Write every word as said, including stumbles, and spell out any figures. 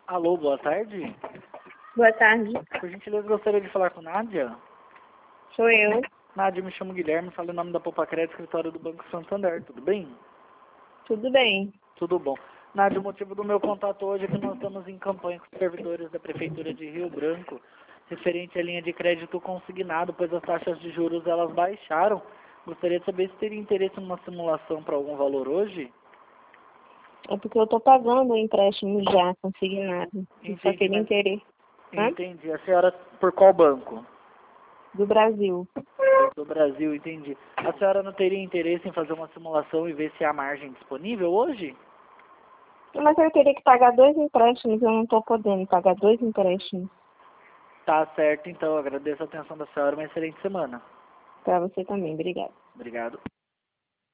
Alô, boa tarde. Boa tarde. Por gentileza, gostaria de falar com Nádia. Sou eu. Nádia, me chamo Guilherme, falo em nome da Poupa Crédito, escritório do Banco Santander, tudo bem? Tudo bem. Tudo bom. Nádia, o motivo do meu contato hoje é que nós estamos em campanha com os servidores da Prefeitura de Rio Branco, referente à linha de crédito consignado, pois as taxas de juros elas baixaram. Gostaria de saber se teria interesse em uma simulação para algum valor hoje? É porque eu estou pagando o empréstimo já consignado. Eu só Entendi, queria mas... interesse. Hã? Entendi. A senhora por qual banco? Do Brasil. Do Brasil, entendi. A senhora não teria interesse em fazer uma simulação e ver se há margem disponível hoje? Mas eu teria que pagar dois empréstimos, eu não estou podendo pagar dois empréstimos. Tá certo, então. Agradeço a atenção da senhora. Uma excelente semana. Para você também, obrigada. Obrigado.